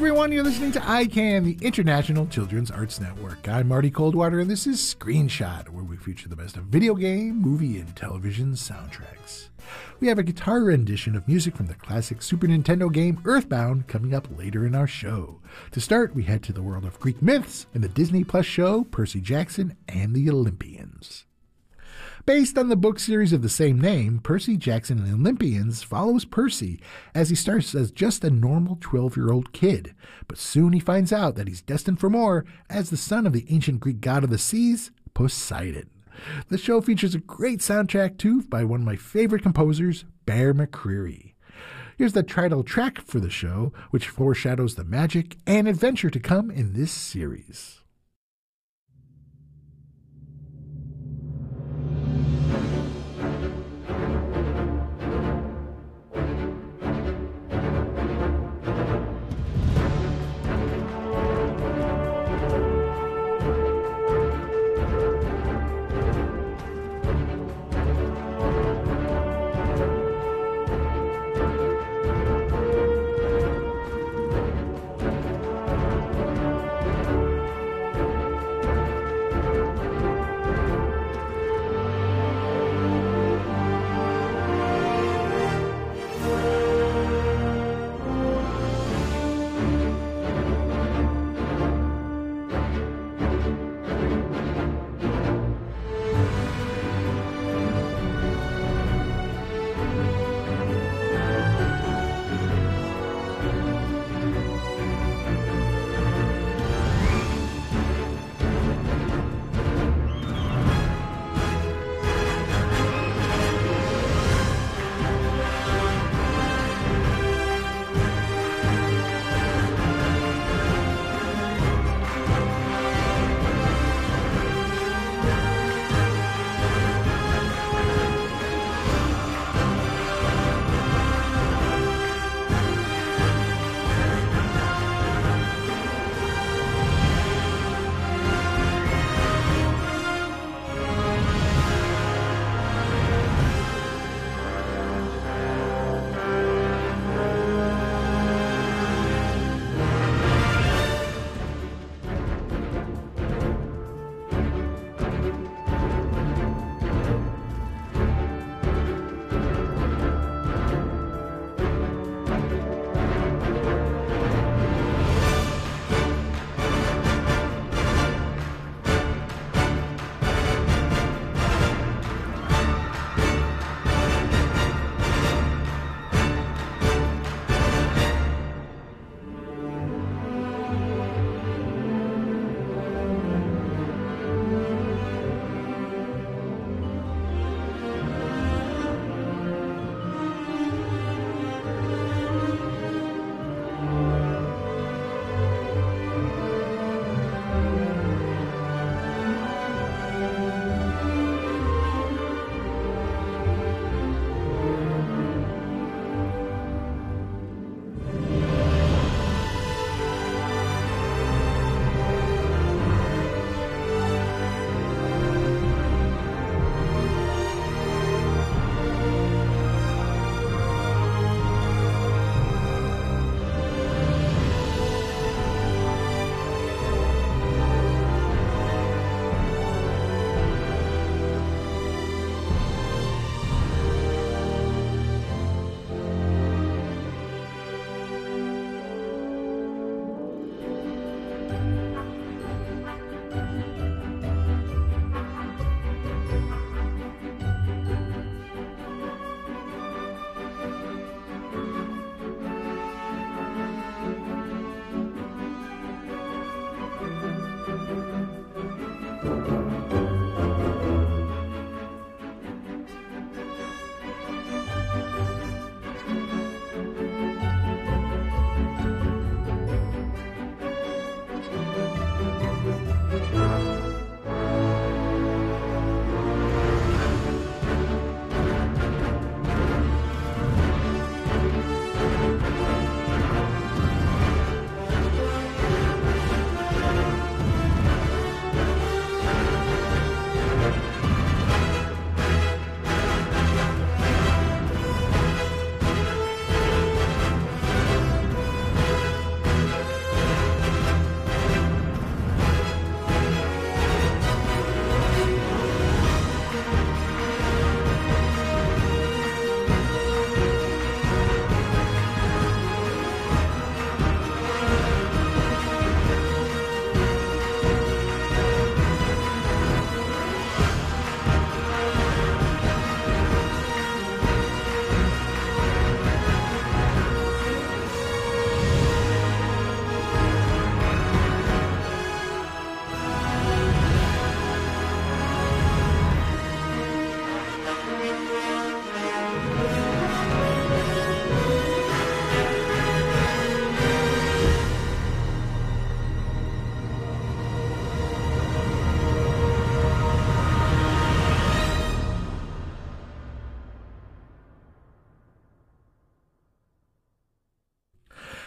everyone, you're listening to ICANN, the International Children's Arts Network. I'm Marty Coldwater, and this is Screenshot, where we feature the best of video game, movie, and television soundtracks. We have a guitar rendition of music from the classic Super Nintendo game Earthbound coming up later in our show. To start, we head to the world of Greek myths and the Disney Plus show Percy Jackson and the Olympians. Based on the book series of the same name, Percy Jackson and the Olympians follows Percy as he starts as just a normal 12-year-old kid. But soon he finds out that he's destined for more as the son of the ancient Greek god of the seas, Poseidon. The show features a great soundtrack too by one of my favorite composers, Bear McCreary. Here's the title track for the show, which foreshadows the magic and adventure to come in this series.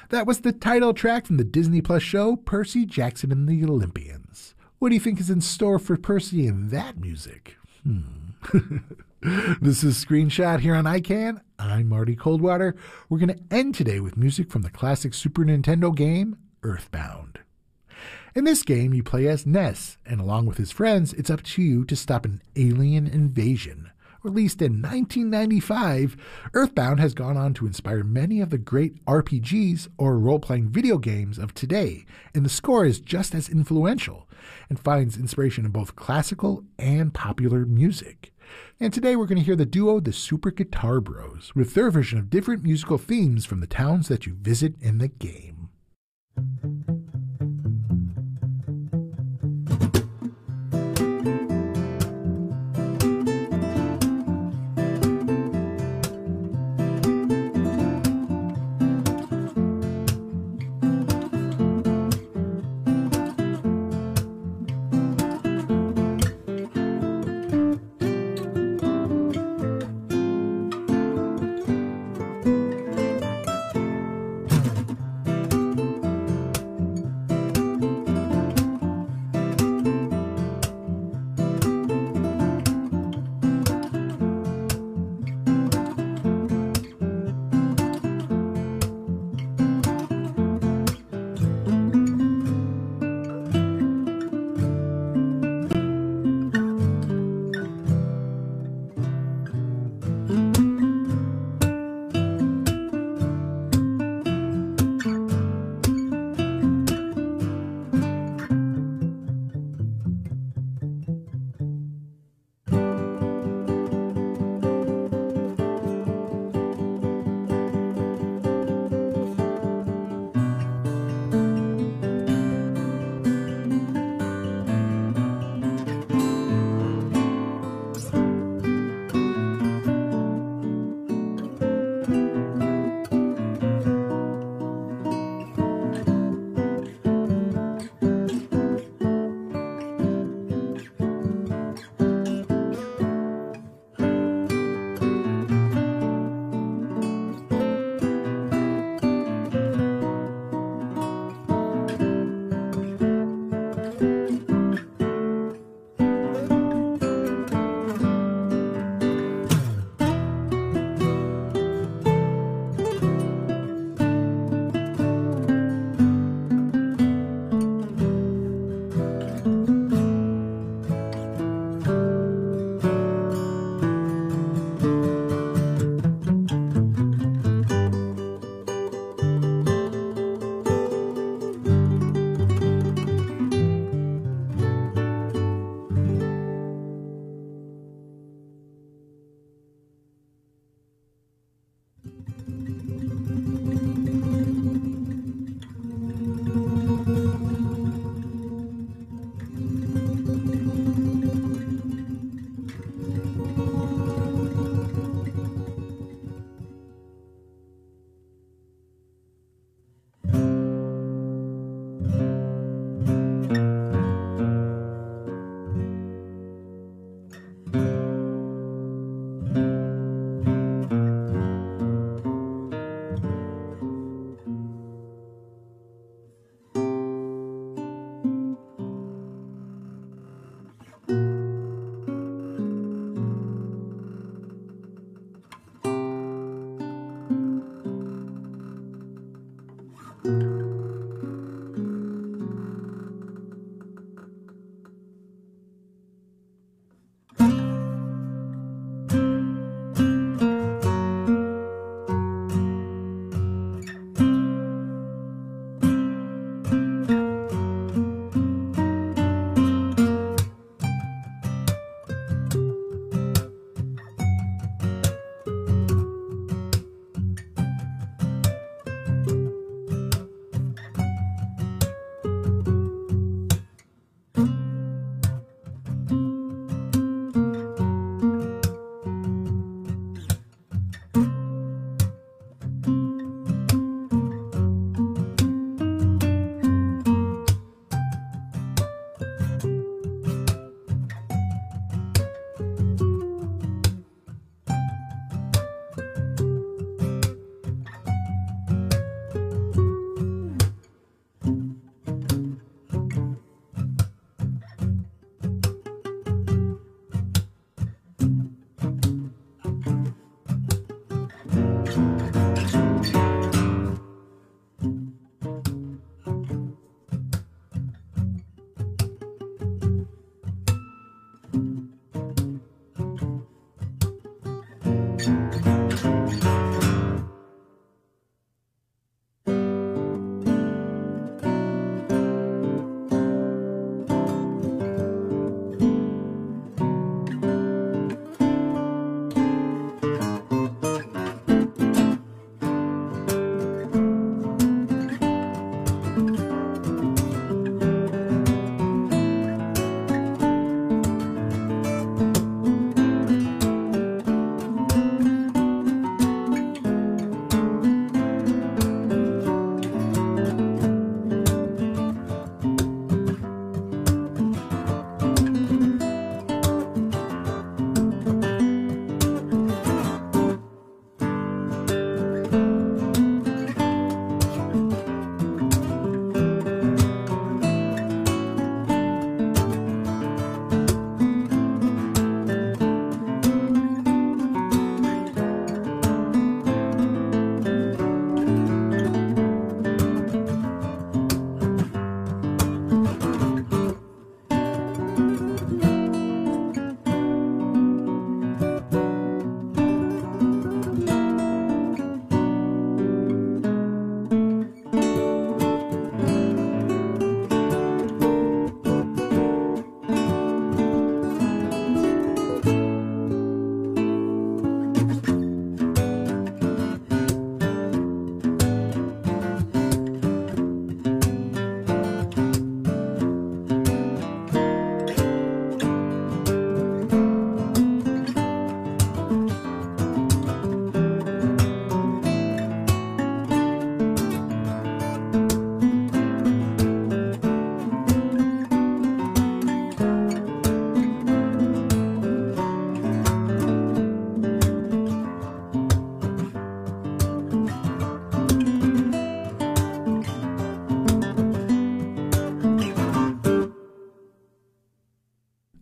That was the title track from the Disney Plus show, Percy Jackson and the Olympians. What do you think is in store for Percy in that music? This is Screenshot here on ICANN. I'm Marty Coldwater. We're going to end today with music from the classic Super Nintendo game, Earthbound. In this game, you play as Ness, and along with his friends, it's up to you to stop an alien invasion. Released in 1995, Earthbound has gone on to inspire many of the great RPGs or role-playing video games of today, and the score is just as influential and finds inspiration in both classical and popular music. And today we're going to hear the duo The Super Guitar Bros with their version of different musical themes from the towns that you visit in the game.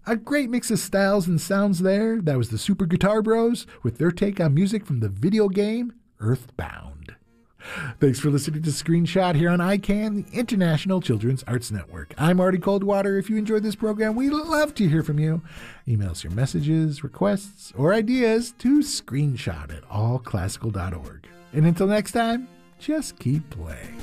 A great mix of styles and sounds there. That was the Super Guitar Bros with their take on music from the video game Earthbound. Thanks for listening to Screenshot here on ICANN, the International Children's Arts Network. I'm Marty Coldwater. If you enjoyed this program, we'd love to hear from you. Email us your messages, requests, or ideas to screenshot@allclassical.org. And until next time, just keep playing.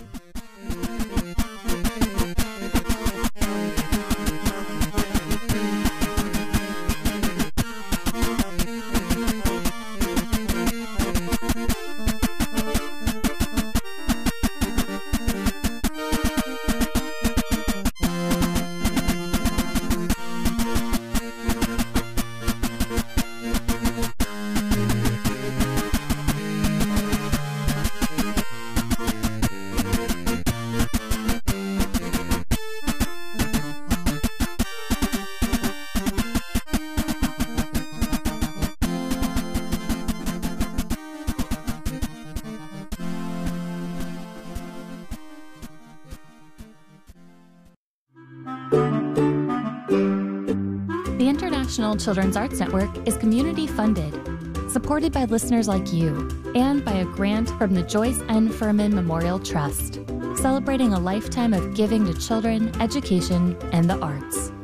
The International Children's Arts Network is community funded, supported by listeners like you, and by a grant from the Joyce N. Furman Memorial Trust, celebrating a lifetime of giving to children, education, and the arts.